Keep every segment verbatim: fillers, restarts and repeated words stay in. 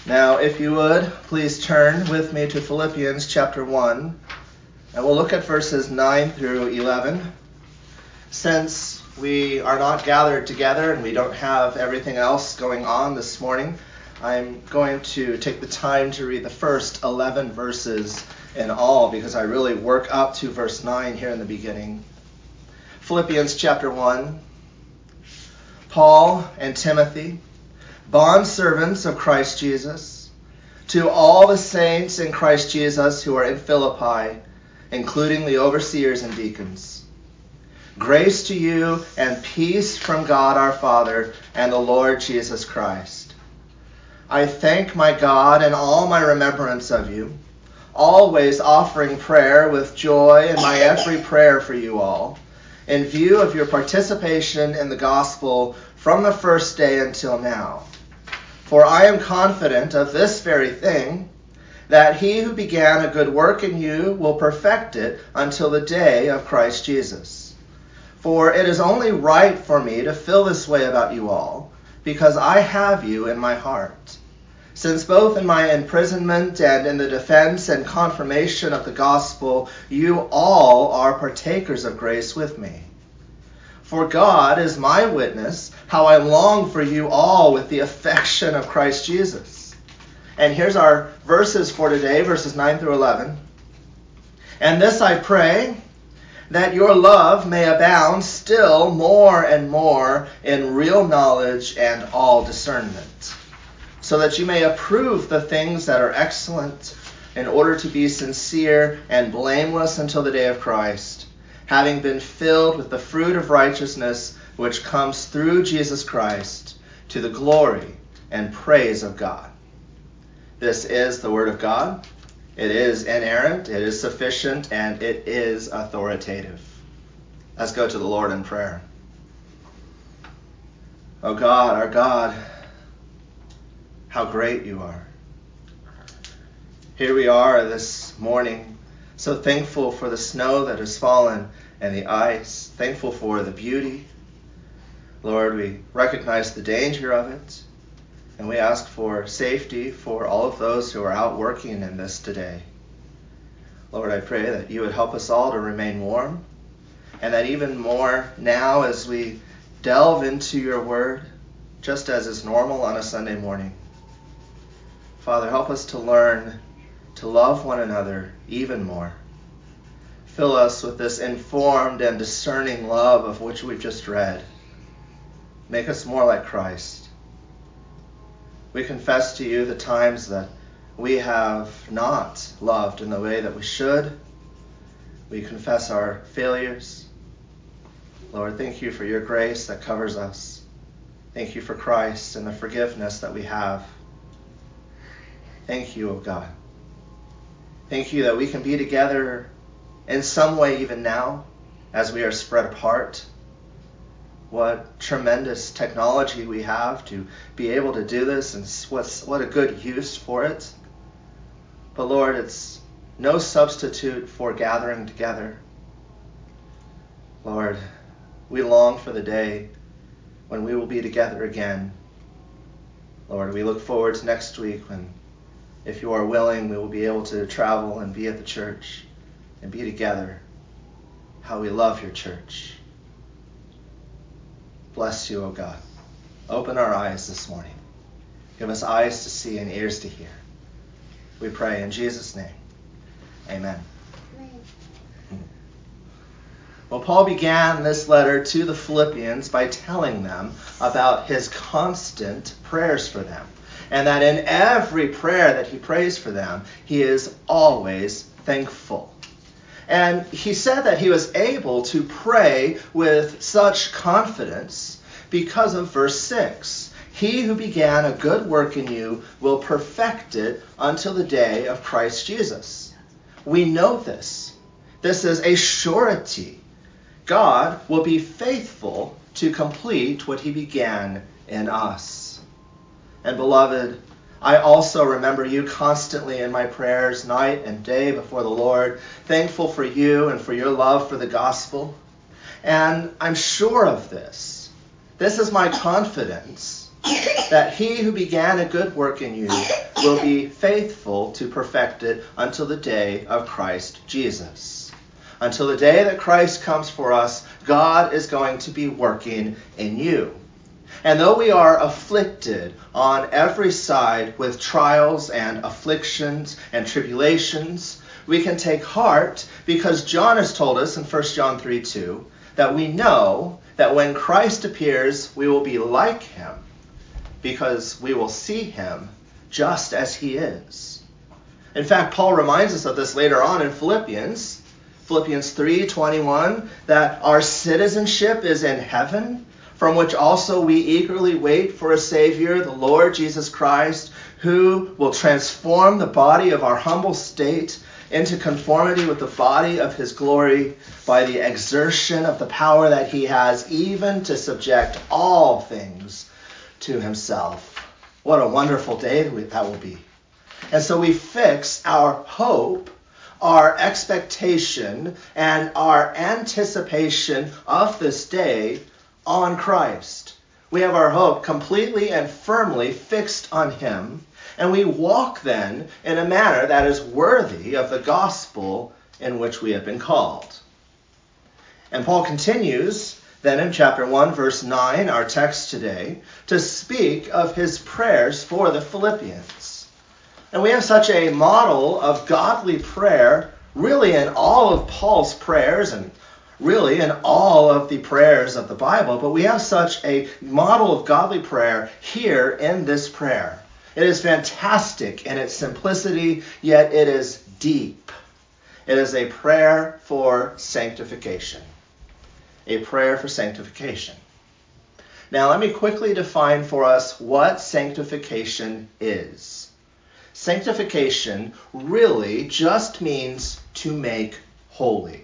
Now, if you would, please turn with me to Philippians chapter one, and we'll look at verses nine through eleven. Since we are not gathered together and we don't have everything else going on this morning, I'm going to take the time to read the first eleven verses in all, because I really work up to verse nine here in the beginning. Philippians chapter one. Paul and Timothy, bondservants of Christ Jesus, to all the saints in Christ Jesus who are in Philippi, including the overseers and deacons. Grace to you and peace from God our Father and the Lord Jesus Christ. I thank my God in all my remembrance of you, always offering prayer with joy in my every prayer for you all, in view of your participation in the gospel from the first day until now. For I am confident of this very thing, that he who began a good work in you will perfect it until the day of Christ Jesus. For it is only right for me to feel this way about you all, because I have you in my heart. Since both in my imprisonment and in the defense and confirmation of the gospel, you all are partakers of grace with me. For God is my witness, how I long for you all with the affection of Christ Jesus. And here's our verses for today, verses nine through eleven. And this I pray, that your love may abound still more and more in real knowledge and all discernment, so that you may approve the things that are excellent, in order to be sincere and blameless until the day of Christ, having been filled with the fruit of righteousness which comes through Jesus Christ, to the glory and praise of God. This is the word of God. It is inerrant, it is sufficient, and it is authoritative. Let's go to the Lord in prayer. Oh God, our God, how great you are. Here we are this morning, so thankful for the snow that has fallen and the ice, thankful for the beauty. Lord, we recognize the danger of it, and we ask for safety for all of those who are out working in this today. Lord, I pray that you would help us all to remain warm, and that even more now as we delve into your word, just as is normal on a Sunday morning. Father, help us to learn to love one another even more. Fill us with this informed and discerning love of which we've just read. Make us more like Christ. We confess to you the times that we have not loved in the way that we should. We confess our failures. Lord, thank you for your grace that covers us. Thank you for Christ and the forgiveness that we have. Thank you, O God. Thank you that we can be together in some way even now as we are spread apart. What tremendous technology we have to be able to do this, and what's, what a good use for it. But Lord, it's no substitute for gathering together. Lord, we long for the day when we will be together again. Lord, we look forward to next week when, if you are willing, we will be able to travel and be at the church and be together. How we love your church. Bless you, O God. Open our eyes this morning. Give us eyes to see and ears to hear. We pray in Jesus' name. Amen. Amen. Well, Paul began this letter to the Philippians by telling them about his constant prayers for them, and that in every prayer that he prays for them, he is always thankful. And he said that he was able to pray with such confidence because of verse six. He who began a good work in you will perfect it until the day of Christ Jesus. We know this. This is a surety. God will be faithful to complete what he began in us. And beloved, I also remember you constantly in my prayers, night and day before the Lord, thankful for you and for your love for the gospel. And I'm sure of this. This is my confidence, that he who began a good work in you will be faithful to perfect it until the day of Christ Jesus. Until the day that Christ comes for us, God is going to be working in you. And though we are afflicted on every side with trials and afflictions and tribulations, we can take heart because John has told us in First John three two that we know that when Christ appears, we will be like him because we will see him just as he is. In fact, Paul reminds us of this later on in Philippians, Philippians three twenty-one, that our citizenship is in heaven, from which also we eagerly wait for a Savior, the Lord Jesus Christ, who will transform the body of our humble state into conformity with the body of his glory by the exertion of the power that he has, even to subject all things to himself. What a wonderful day that will be. And so we fix our hope, our expectation, and our anticipation of this day on Christ. We have our hope completely and firmly fixed on him, and we walk then in a manner that is worthy of the gospel in which we have been called. And Paul continues then in chapter one, verse nine, our text today, to speak of his prayers for the Philippians. And we have such a model of godly prayer really in all of Paul's prayers and really in all of the prayers of the Bible, but we have such a model of godly prayer here in this prayer. It is fantastic in its simplicity, yet it is deep. It is a prayer for sanctification. A prayer for sanctification. Now, let me quickly define for us what sanctification is. Sanctification really just means to make holy.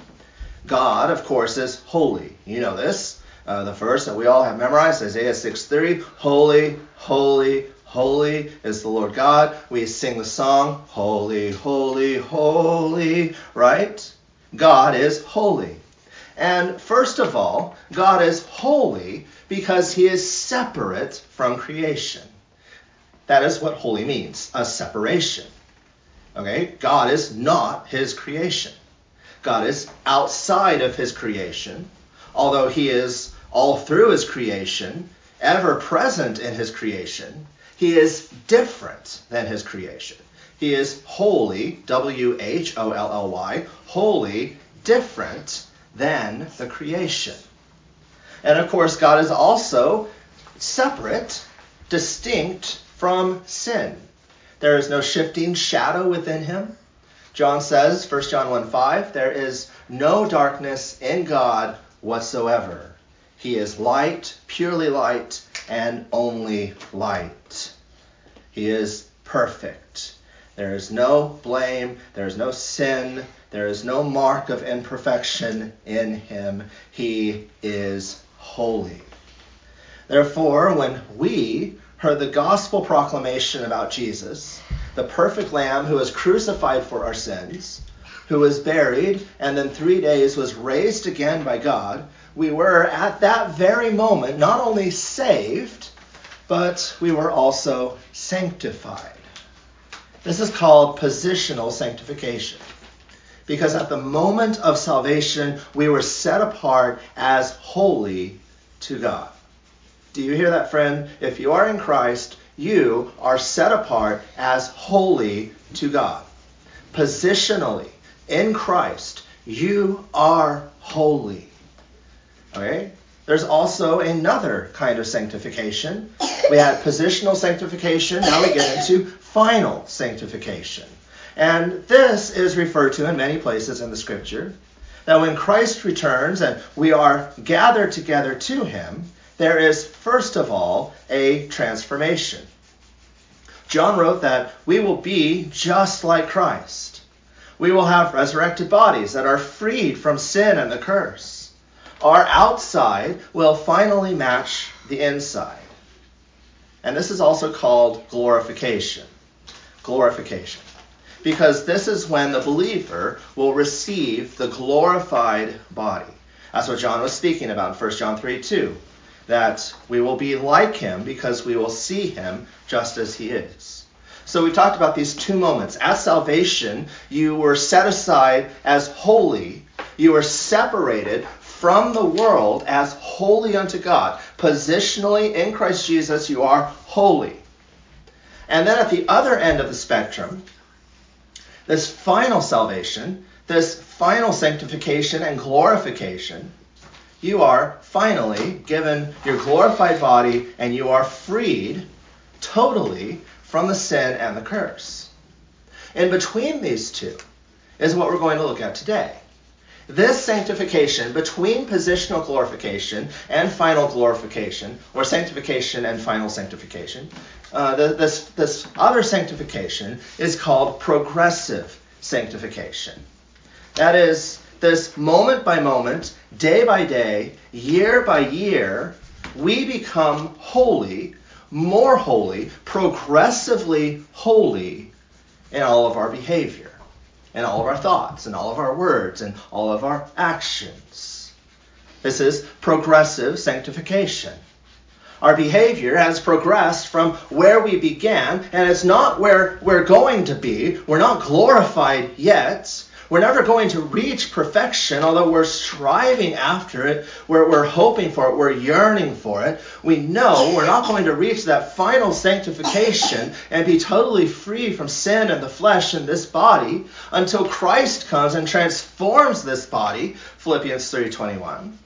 God, of course, is holy. You know this. Uh, the verse that we all have memorized, Isaiah six three, holy, holy, holy is the Lord God. We sing the song, holy, holy, holy, right? God is holy. And first of all, God is holy because he is separate from creation. That is what holy means, a separation. Okay? God is not his creation. God is outside of his creation, although he is all through his creation, ever present in his creation. He is different than his creation. He is holy, W H O L L Y, holy, different than the creation. And of course, God is also separate, distinct from sin. There is no shifting shadow within him. John says, First John one five, there is no darkness in God whatsoever. He is light, purely light, and only light. He is perfect. There is no blame, there is no sin, there is no mark of imperfection in him. He is holy. Therefore, when we heard the gospel proclamation about Jesus, the perfect Lamb who was crucified for our sins, who was buried, and then three days was raised again by God, we were at that very moment not only saved, but we were also sanctified. This is called positional sanctification, because at the moment of salvation, we were set apart as holy to God. Do you hear that, friend? If you are in Christ, you are set apart as holy to God. Positionally, in Christ, you are holy. Okay? There's also another kind of sanctification. We had positional sanctification. Now we get into final sanctification. And this is referred to in many places in the Scripture, that when Christ returns and we are gathered together to him, there is, first of all, a transformation. John wrote that we will be just like Christ. We will have resurrected bodies that are freed from sin and the curse. Our outside will finally match the inside. And this is also called glorification. Glorification. Because this is when the believer will receive the glorified body. That's what John was speaking about in First John three two. that we will be like him because we will see him just as he is. So we talked about these two moments. At salvation, you were set aside as holy. You were separated from the world as holy unto God. Positionally, in Christ Jesus, you are holy. And then at the other end of the spectrum, this final salvation, this final sanctification and glorification, you are finally given your glorified body and you are freed totally from the sin and the curse. In between these two is what we're going to look at today. This sanctification between positional glorification and final glorification, or sanctification and final sanctification, uh, the, this, this other sanctification is called progressive sanctification. That is, this moment by moment, day by day, year by year, we become holy, more holy, progressively holy in all of our behavior, in all of our thoughts, in all of our words, and all of our actions. This is progressive sanctification. Our behavior has progressed from where we began, and it's not where we're going to be. We're not glorified yet. We're never going to reach perfection, although we're striving after it, we're, we're hoping for it, we're yearning for it. We know we're not going to reach that final sanctification and be totally free from sin and the flesh in this body until Christ comes and transforms this body, Philippians three twenty-one.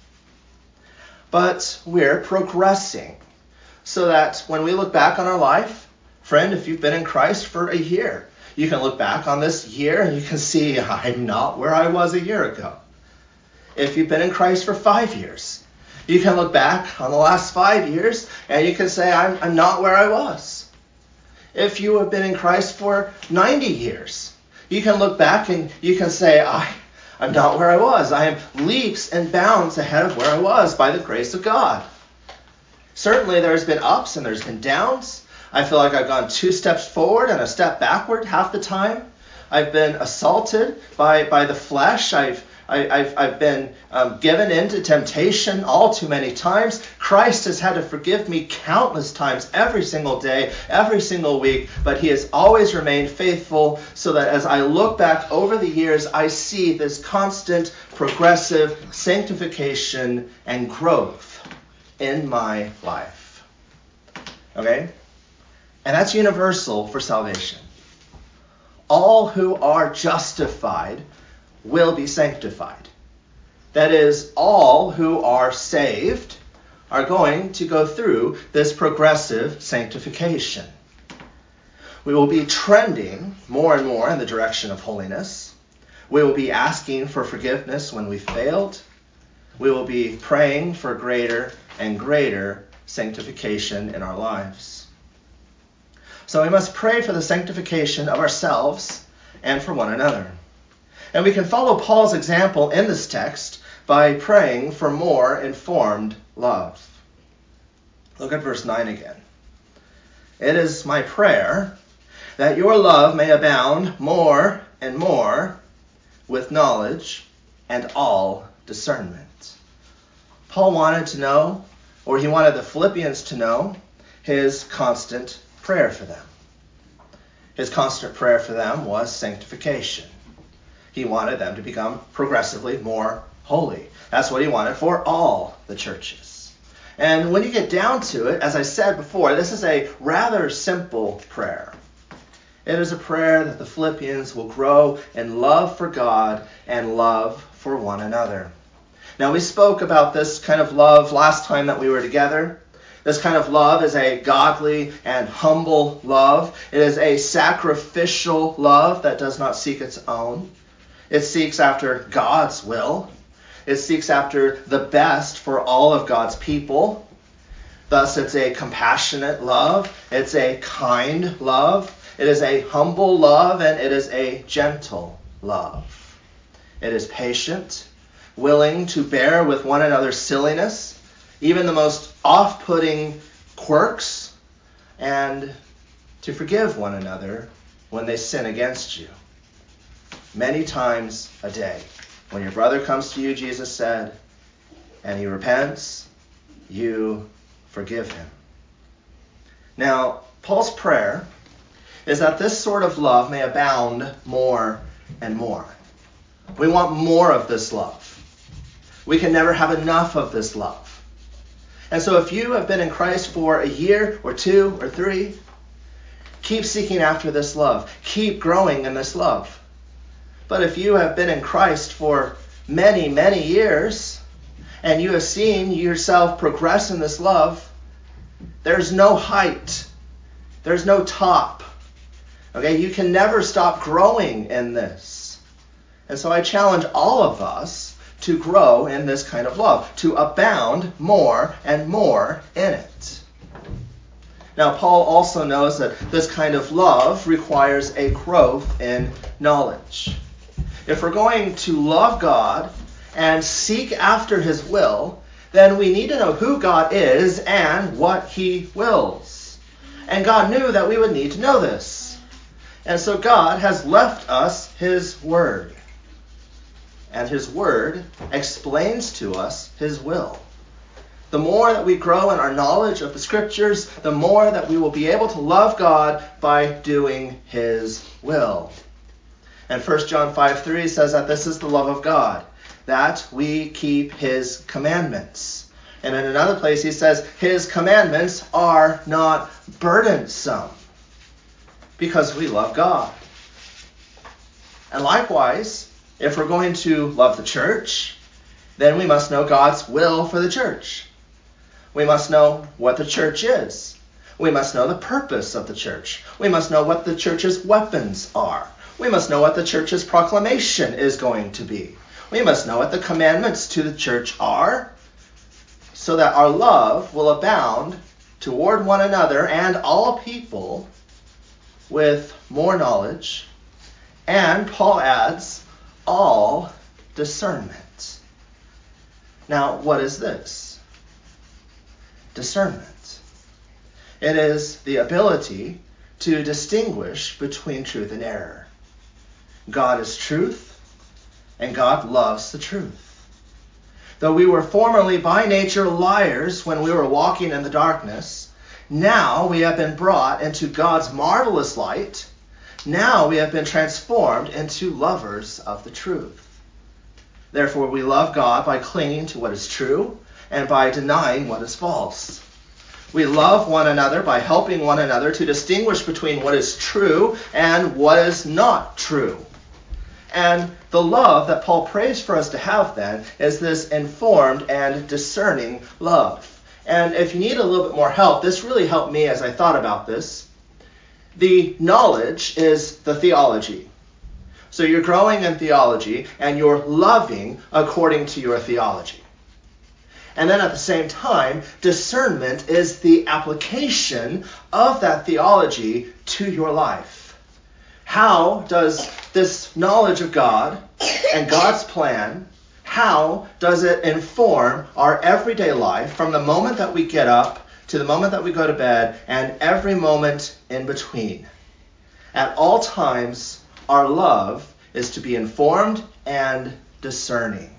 But we're progressing so that when we look back on our life, friend, if you've been in Christ for a year, you can look back on this year and you can see I'm not where I was a year ago. If you've been in Christ for five years, you can look back on the last five years and you can say I'm, I'm not where I was. If you have been in Christ for ninety years, you can look back and you can say I, I'm not where I was. I am leaps and bounds ahead of where I was by the grace of God. Certainly there's been ups and there's been downs. I feel like I've gone two steps forward and a step backward half the time. I've been assaulted by, by the flesh. I've, I, I've, I've been um, given into temptation all too many times. Christ has had to forgive me countless times, every single day, every single week, but he has always remained faithful so that as I look back over the years, I see this constant progressive sanctification and growth in my life. Okay? And that's universal for salvation. All who are justified will be sanctified. That is, all who are saved are going to go through this progressive sanctification. We will be trending more and more in the direction of holiness. We will be asking for forgiveness when we failed. We will be praying for greater and greater sanctification in our lives. So we must pray for the sanctification of ourselves and for one another. And we can follow Paul's example in this text by praying for more informed love. Look at verse nine again. It is my prayer that your love may abound more and more with knowledge and all discernment. Paul wanted to know, or he wanted the Philippians to know, his constant prayer for them. His constant prayer for them was sanctification. He wanted them to become progressively more holy. That's what he wanted for all the churches. And when you get down to it, as I said before, this is a rather simple prayer. It is a prayer that the Philippians will grow in love for God and love for one another. Now, we spoke about this kind of love last time that we were together. This kind of love is a godly and humble love. It is a sacrificial love that does not seek its own. It seeks after God's will. It seeks after the best for all of God's people. Thus, it's a compassionate love. It's a kind love. It is a humble love, and it is a gentle love. It is patient, willing to bear with one another's silliness, even the most off-putting quirks, and to forgive one another when they sin against you. Many times a day. When your brother comes to you, Jesus said, and he repents, you forgive him. Now, Paul's prayer is that this sort of love may abound more and more. We want more of this love. We can never have enough of this love. And so if you have been in Christ for a year or two or three, keep seeking after this love. Keep growing in this love. But if you have been in Christ for many, many years, and you have seen yourself progress in this love, there's no height. There's no top. Okay, you can never stop growing in this. And so I challenge all of us to grow in this kind of love, to abound more and more in it. Now, Paul also knows that this kind of love requires a growth in knowledge. If we're going to love God and seek after his will, then we need to know who God is and what he wills. And God knew that we would need to know this. And so God has left us his word. And his word explains to us his will. The more that we grow in our knowledge of the scriptures, the more that we will be able to love God by doing his will. And First John five three says that this is the love of God, that we keep his commandments. And in another place he says his commandments are not burdensome, because we love God. And likewise, if we're going to love the church, then we must know God's will for the church. We must know what the church is. We must know the purpose of the church. We must know what the church's weapons are. We must know what the church's proclamation is going to be. We must know what the commandments to the church are, so that our love will abound toward one another and all people with more knowledge. And Paul adds, all discernment. Now, what is this? Discernment. It is the ability to distinguish between truth and error. God is truth, and God loves the truth. Though we were formerly by nature liars when we were walking in the darkness, now we have been brought into God's marvelous light. Now we have been transformed into lovers of the truth. Therefore, we love God by clinging to what is true and by denying what is false. We love one another by helping one another to distinguish between what is true and what is not true. And the love that Paul prays for us to have then is this informed and discerning love. And if you need a little bit more help, this really helped me as I thought about this. The knowledge is the theology. So you're growing in theology and you're loving according to your theology. And then at the same time, discernment is the application of that theology to your life. How does this knowledge of God and God's plan, how does it inform our everyday life from the moment that we get up to the moment that we go to bed and every moment in between? At all times, our love is to be informed and discerning.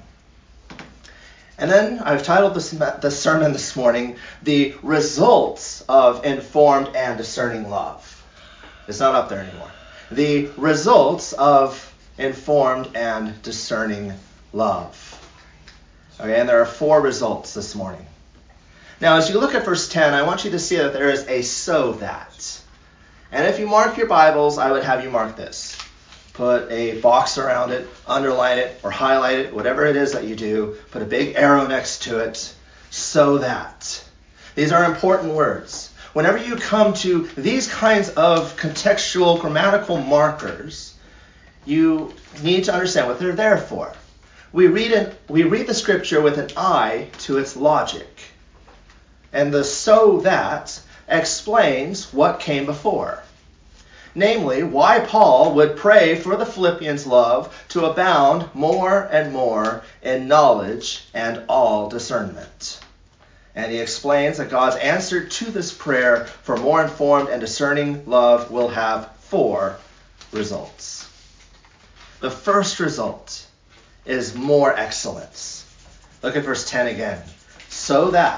And then I've titled this, this sermon this morning, The Results of Informed and Discerning Love. It's not up there anymore. The Results of Informed and Discerning Love. Okay, and there are four results this morning. Now, as you look at verse ten, I want you to see that there is a so that. And if you mark your Bibles, I would have you mark this. Put a box around it, underline it, or highlight it, whatever it is that you do. Put a big arrow next to it, so that. These are important words. Whenever you come to these kinds of contextual, grammatical markers, you need to understand what they're there for. We read, an, we read the scripture with an eye to its logic. And the so that explains what came before. Namely, why Paul would pray for the Philippians' love to abound more and more in knowledge and all discernment. And he explains that God's answer to this prayer for more informed and discerning love will have four results. The first result is more excellence. Look at verse ten again. So that,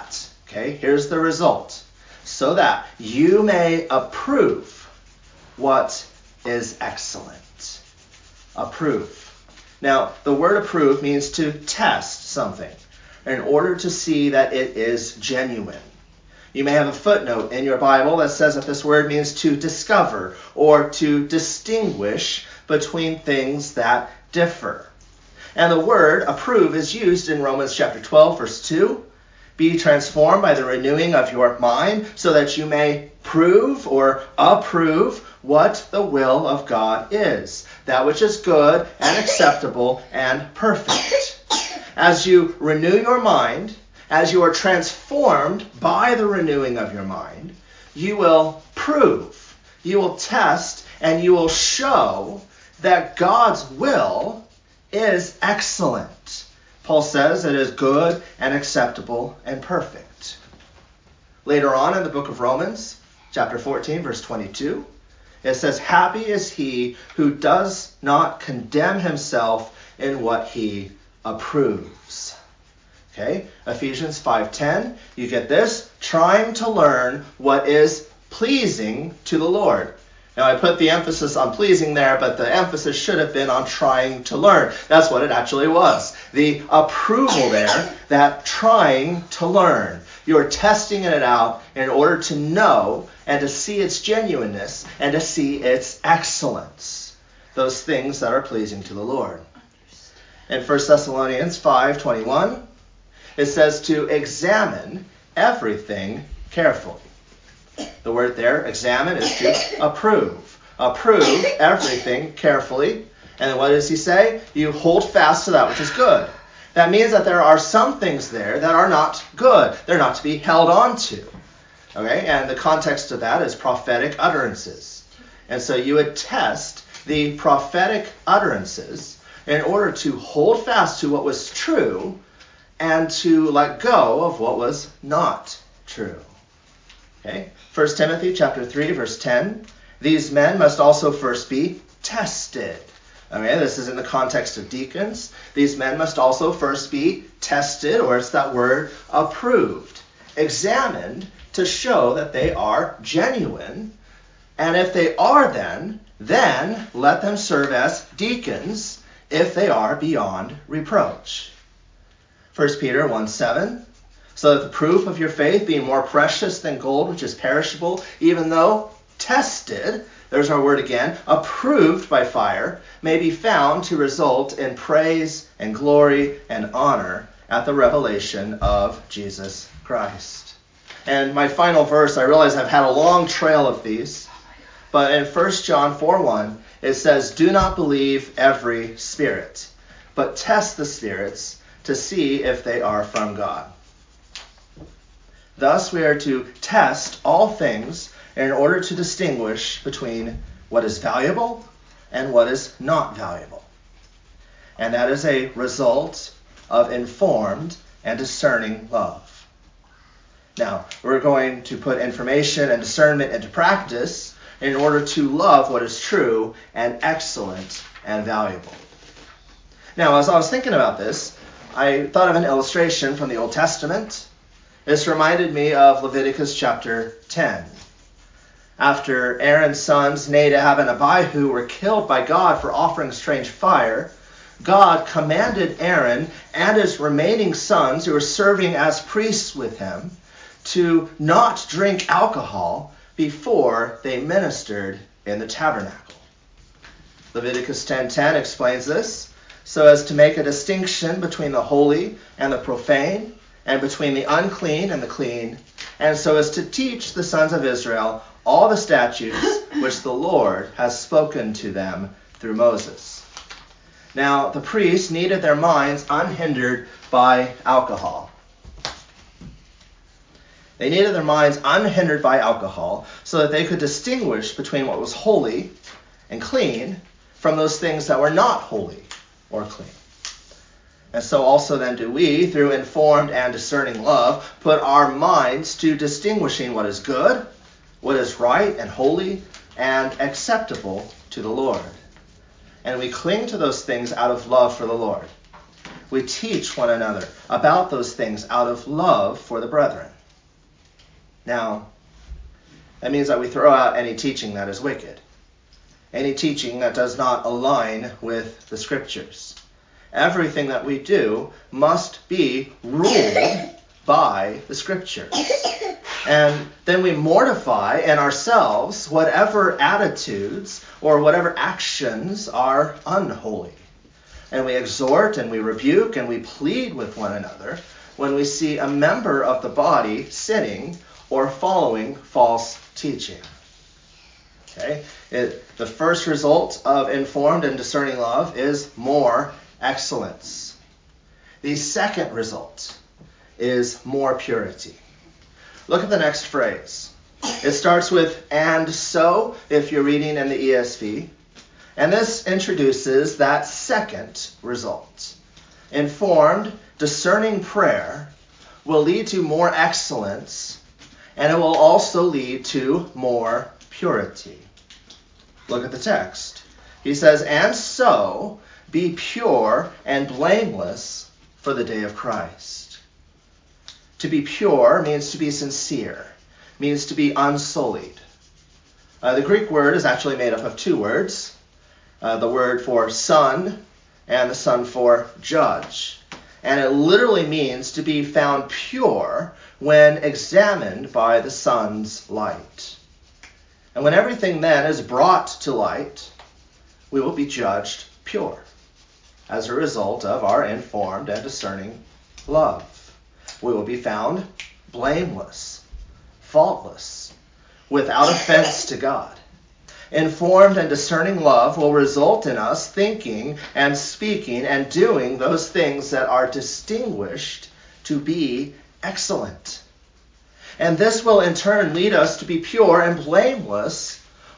Okay, here's the result. So that you may approve what is excellent. Approve. Now, the word approve means to test something in order to see that it is genuine. You may have a footnote in your Bible that says that this word means to discover or to distinguish between things that differ. And the word approve is used in Romans chapter twelve, verse two. Be transformed by the renewing of your mind so that you may prove or approve what the will of God is, that which is good and acceptable and perfect. As you renew your mind, as you are transformed by the renewing of your mind, you will prove, you will test, and you will show that God's will is excellent. Paul says it is good and acceptable and perfect. Later on in the book of Romans, chapter fourteen, verse twenty-two, it says, happy is he who does not condemn himself in what he approves. Okay, Ephesians five ten, you get this, trying to learn what is pleasing to the Lord. Now, I put the emphasis on pleasing there, but the emphasis should have been on trying to learn. That's what it actually was. The approval there, that trying to learn. You're testing it out in order to know and to see its genuineness and to see its excellence. Those things that are pleasing to the Lord. In First Thessalonians five twenty-one, it says to examine everything carefully. The word there, examine, is to approve. Approve everything carefully. And what does he say? You hold fast to that which is good. That means that there are some things there that are not good. They're not to be held on to. Okay? And the context of that is prophetic utterances. And so you would test the prophetic utterances in order to hold fast to what was true and to let go of what was not true. Okay? First Timothy chapter three, verse ten. These men must also first be tested. Okay, this is in the context of deacons. These men must also first be tested, or it's that word, approved, examined to show that they are genuine. And if they are then, then let them serve as deacons if they are beyond reproach. First Peter one seven. So that the proof of your faith, being more precious than gold, which is perishable, even though tested, there's our word again, approved by fire, may be found to result in praise and glory and honor at the revelation of Jesus Christ. And my final verse, I realize I've had a long trail of these, but in First John four one, it says, do not believe every spirit, but test the spirits to see if they are from God. Thus, we are to test all things in order to distinguish between what is valuable and what is not valuable. And that is a result of informed and discerning love. Now, we're going to put information and discernment into practice in order to love what is true and excellent and valuable. Now, as I was thinking about this, I thought of an illustration from the Old Testament. This reminded me of Leviticus chapter ten. After Aaron's sons, Nadab and Abihu, were killed by God for offering strange fire, God commanded Aaron and his remaining sons, who were serving as priests with him, to not drink alcohol before they ministered in the tabernacle. Leviticus ten ten explains this so as to make a distinction between the holy and the profane, and between the unclean and the clean, and so as to teach the sons of Israel all the statutes which the Lord has spoken to them through Moses. Now, the priests needed their minds unhindered by alcohol. They needed their minds unhindered by alcohol so that they could distinguish between what was holy and clean from those things that were not holy or clean. And so also then do we, through informed and discerning love, put our minds to distinguishing what is good, what is right and holy, and acceptable to the Lord. And we cling to those things out of love for the Lord. We teach one another about those things out of love for the brethren. Now, that means that we throw out any teaching that is wicked, any teaching that does not align with the Scriptures. Everything that we do must be ruled by the Scriptures. And then we mortify in ourselves whatever attitudes or whatever actions are unholy. And we exhort and we rebuke and we plead with one another when we see a member of the body sinning or following false teaching. Okay? It, the first result of informed and discerning love is more excellence. The second result is more purity. Look at the next phrase. It starts with "and so," if you're reading in the E S V. And this introduces that second result. Informed, discerning prayer will lead to more excellence, and it will also lead to more purity. Look at the text. He says, "And so be pure and blameless for the day of Christ." To be pure means to be sincere, means to be unsullied. Uh, the Greek word is actually made up of two words, uh, the word for son and the son for judge. And it literally means to be found pure when examined by the sun's light. And when everything then is brought to light, we will be judged pure as a result of our informed and discerning love. We will be found blameless, faultless, without offense to God. Informed and discerning love will result in us thinking and speaking and doing those things that are distinguished to be excellent. And this will in turn lead us to be pure and blameless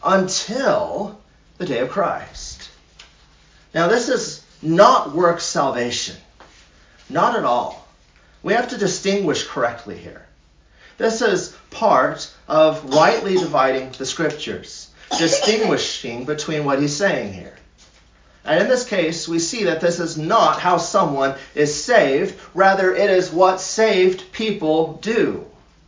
until the day of Christ. Now, this is not works salvation. Not at all. We have to distinguish correctly here. This is part of rightly dividing the Scriptures, distinguishing between what he's saying here. And in this case, we see that this is not how someone is saved. Rather, it is what saved people do.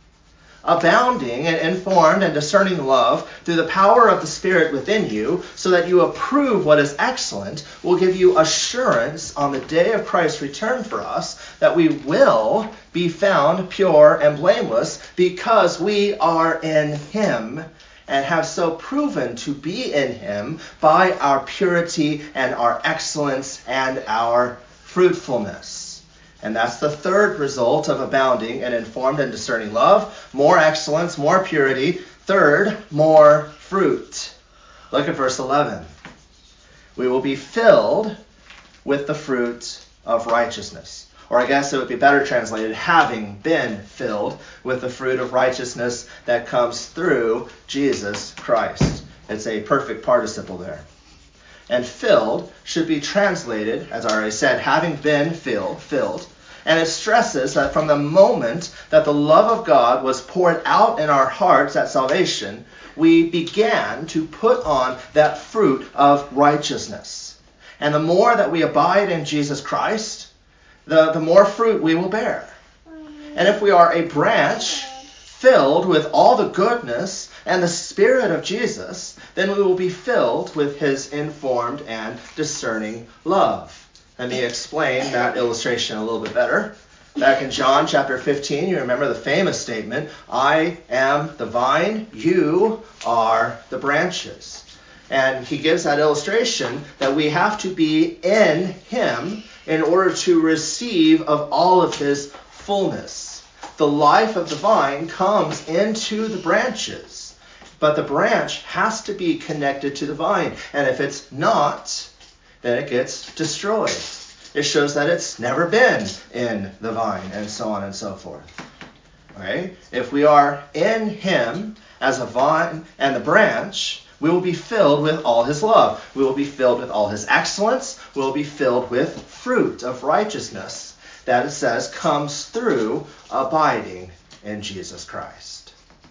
Abounding in informed and discerning love through the power of the Spirit within you, so that you approve what is excellent, will give you assurance on the day of Christ's return for us that we will be found pure and blameless because we are in Him and have so proven to be in Him by our purity and our excellence and our fruitfulness. And that's the third result of abounding in informed and discerning love. More excellence, more purity. Third, more fruit. Look at verse eleven. We will be filled with the fruit of righteousness. Or I guess it would be better translated, having been filled with the fruit of righteousness that comes through Jesus Christ. It's a perfect participle there. And filled should be translated, as I already said, having been filled, filled. And it stresses that from the moment that the love of God was poured out in our hearts at salvation, we began to put on that fruit of righteousness. And the more that we abide in Jesus Christ, the, the more fruit we will bear. And if we are a branch filled with all the goodness and the Spirit of Jesus, then we will be filled with His informed and discerning love. Let me explain that illustration a little bit better. Back in John chapter fifteen, you remember the famous statement, "I am the vine, you are the branches." And he gives that illustration that we have to be in Him in order to receive of all of His fullness. The life of the vine comes into the branches, but the branch has to be connected to the vine. And if it's not, then it gets destroyed. It shows that it's never been in the vine, and so on and so forth. Okay? If we are in Him as a vine and the branch, we will be filled with all His love. We will be filled with all His excellence. We will be filled with fruit of righteousness that it says comes through abiding in Jesus Christ.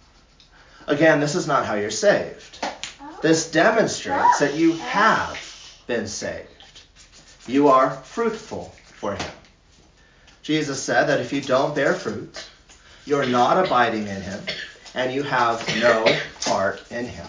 Again, this is not how you're saved. This demonstrates that you have been saved. You are fruitful for Him. Jesus said that if you don't bear fruit, you're not abiding in Him, and you have no part in him.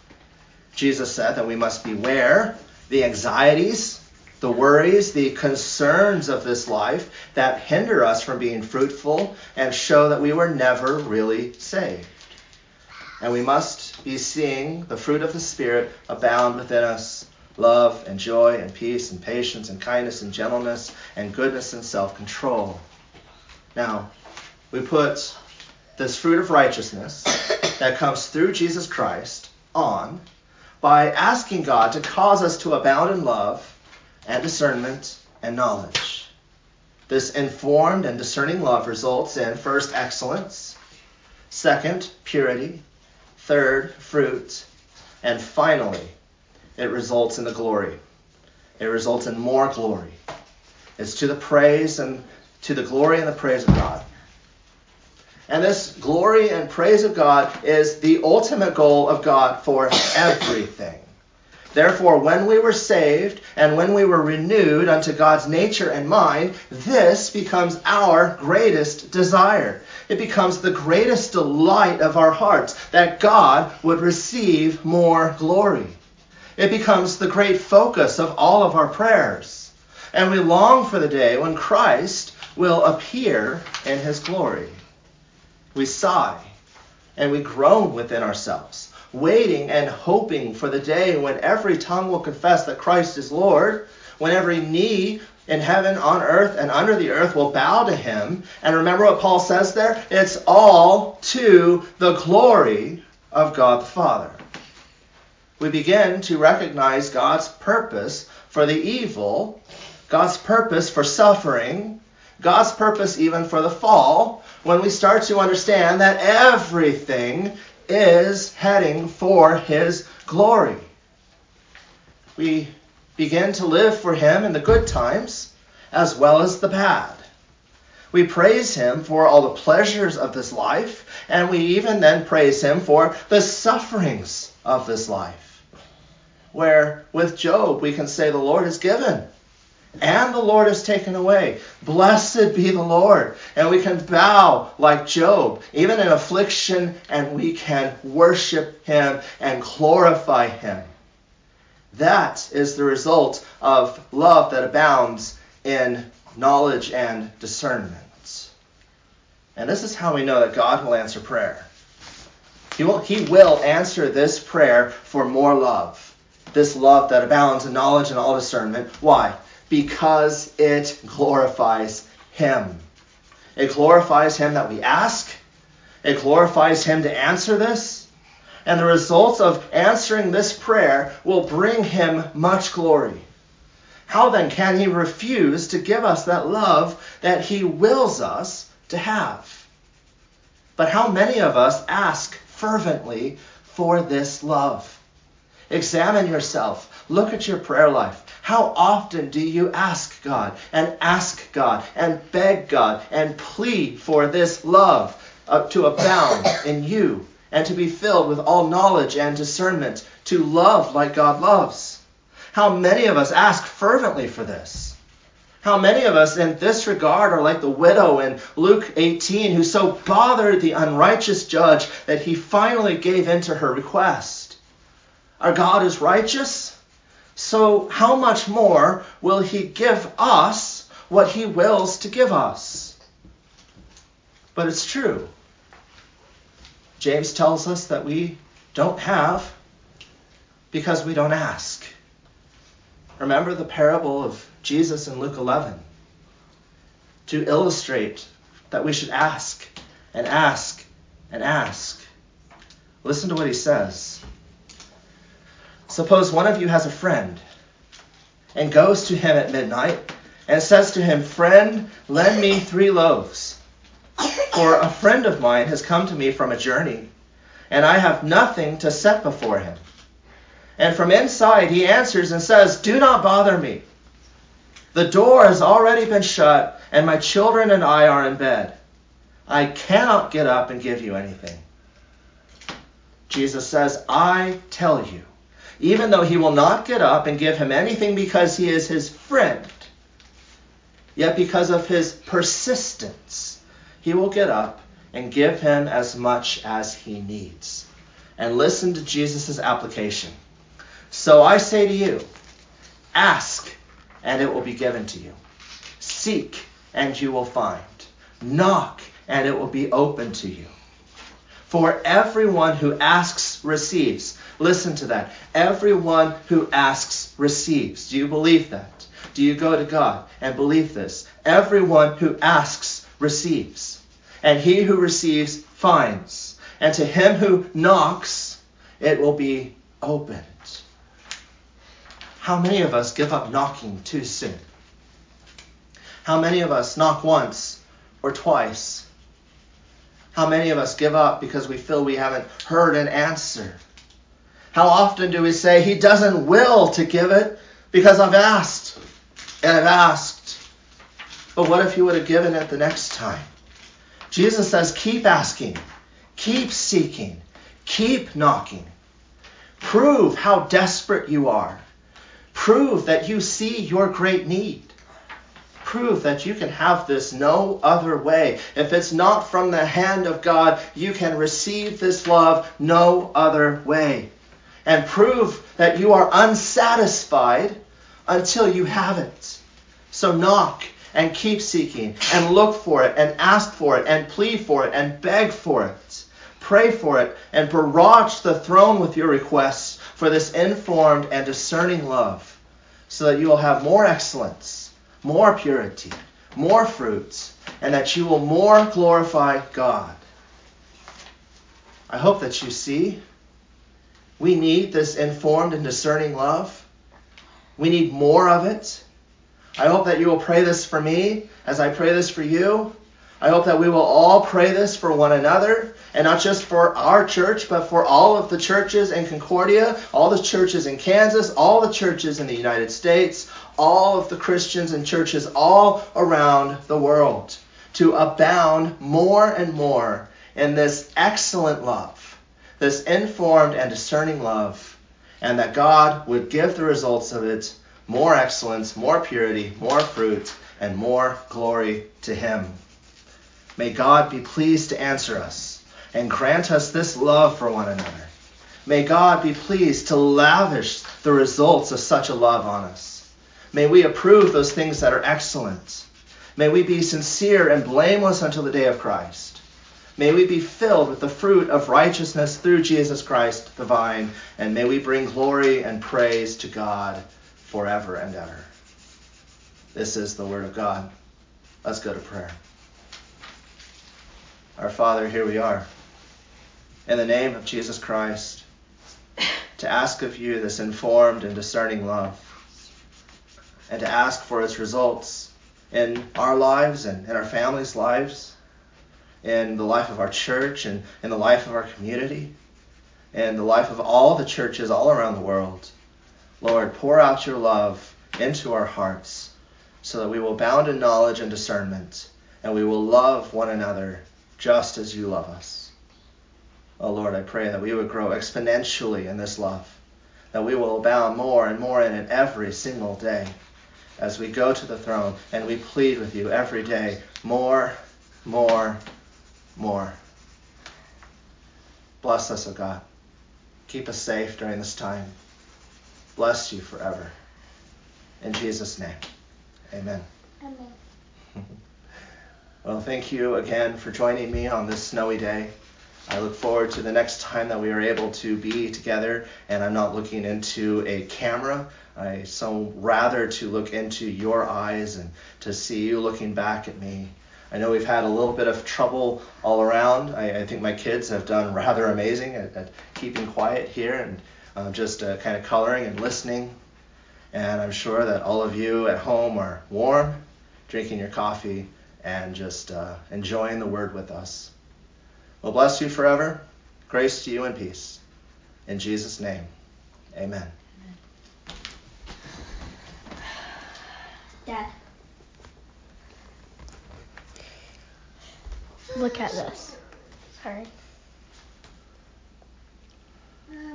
Jesus said that we must beware the anxieties, the worries, the concerns of this life that hinder us from being fruitful and show that we were never really saved. And we must be seeing the fruit of the Spirit abound within us: love and joy and peace and patience and kindness and gentleness and goodness and self-control. Now, we put this fruit of righteousness that comes through Jesus Christ on by asking God to cause us to abound in love and discernment and knowledge. This informed and discerning love results in, first, excellence, second, purity, third, fruit, and finally, it results in the glory. It results in more glory. It's to the praise and to the glory and the praise of God. And this glory and praise of God is the ultimate goal of God for everything. Therefore, when we were saved and when we were renewed unto God's nature and mind, this becomes our greatest desire. It becomes the greatest delight of our hearts that God would receive more glory. It becomes the great focus of all of our prayers. And we long for the day when Christ will appear in his glory. We sigh and we groan within ourselves, waiting and hoping for the day when every tongue will confess that Christ is Lord, when every knee in heaven, on earth, and under the earth will bow to him. And remember what Paul says there? It's all to the glory of God the Father. We begin to recognize God's purpose for the evil, God's purpose for suffering, God's purpose even for the fall, when we start to understand that everything is heading for his glory. We begin to live for him in the good times as well as the bad. We praise him for all the pleasures of this life, and we even then praise him for the sufferings of this life. Where with Job we can say the Lord has given and the Lord has taken away. Blessed be the Lord. And we can bow like Job, even in affliction, and we can worship him and glorify him. That is the result of love that abounds in knowledge and discernment. And this is how we know that God will answer prayer. He will, he will answer this prayer for more love. This love that abounds in knowledge and all discernment. Why? Because it glorifies him. It glorifies him that we ask. It glorifies him to answer this. And the results of answering this prayer will bring him much glory. How then can he refuse to give us that love that he wills us to have? But how many of us ask fervently for this love? Examine yourself. Look at your prayer life. How often do you ask God and ask God and beg God and plead for this love uh, to abound in you and to be filled with all knowledge and discernment, to love like God loves? How many of us ask fervently for this? How many of us in this regard are like the widow in Luke eighteen who so bothered the unrighteous judge that he finally gave in to her request? Our God is righteous. So how much more will he give us what he wills to give us? But it's true. James tells us that we don't have because we don't ask. Remember the parable of Jesus in Luke eleven to illustrate that we should ask and ask and ask. Listen to what he says. Suppose one of you has a friend and goes to him at midnight and says to him, "Friend, lend me three loaves. For a friend of mine has come to me from a journey, and I have nothing to set before him." And from inside he answers and says, "Do not bother me. The door has already been shut, and my children and I are in bed. I cannot get up and give you anything." Jesus says, "I tell you, even though he will not get up and give him anything because he is his friend, yet because of his persistence, he will get up and give him as much as he needs. And listen to Jesus' application. So I say to you, ask, and it will be given to you. Seek, and you will find. Knock, and it will be open to you. For everyone who asks receives. Listen to that. Everyone who asks receives. Do you believe that? Do you go to God and believe this? Everyone who asks receives. And he who receives finds. And to him who knocks, it will be opened. How many of us give up knocking too soon? How many of us knock once or twice? How many of us give up because we feel we haven't heard an answer? How often do we say, he doesn't will to give it because I've asked and I've asked. But what if he would have given it the next time? Jesus says, keep asking, keep seeking, keep knocking. Prove how desperate you are. Prove that you see your great need. Prove that you can have this no other way. If it's not from the hand of God, you can receive this love no other way. And prove that you are unsatisfied until you have it. So knock and keep seeking and look for it and ask for it and plead for it and beg for it. Pray for it and barrage the throne with your requests for this informed and discerning love, so that you will have more excellence, more purity, more fruits, and that you will more glorify God. I hope that you see we need this informed and discerning love. We need more of it. I hope that you will pray this for me as I pray this for you. I hope that we will all pray this for one another, and not just for our church, but for all of the churches in Concordia, all the churches in Kansas, all the churches in the United States, all of the Christians and churches all around the world, to abound more and more in this excellent love, this informed and discerning love, and that God would give the results of it more excellence, more purity, more fruit, and more glory to him. May God be pleased to answer us and grant us this love for one another. May God be pleased to lavish the results of such a love on us. May we approve those things that are excellent. May we be sincere and blameless until the day of Christ. May we be filled with the fruit of righteousness through Jesus Christ the vine, and may we bring glory and praise to God forever and ever. This is the word of God. Let's go to prayer. Our Father, here we are, in the name of Jesus Christ, to ask of you this informed and discerning love, and to ask for its results in our lives and in our families' lives, in the life of our church and in the life of our community, and the life of all the churches all around the world. Lord, pour out your love into our hearts so that we will abound in knowledge and discernment, and we will love one another just as you love us. Oh Lord, I pray that we would grow exponentially in this love, that we will abound more and more in it every single day as we go to the throne and we plead with you every day, more, more, more. Bless us, O God. Keep us safe during this time. Bless you forever. In Jesus' name, amen. Amen. Well, thank you again for joining me on this snowy day. I look forward to the next time that we are able to be together, and I'm not looking into a camera. I so rather to look into your eyes and to see you looking back at me. I know we've had a little bit of trouble all around. I, I think my kids have done rather amazing at, at keeping quiet here and uh, just uh, kind of coloring and listening. And I'm sure that all of you at home are warm, drinking your coffee, and just uh, enjoying the word with us. Well, bless you forever. Grace to you and peace. In Jesus' name, amen. Dad. Look at this. Sorry.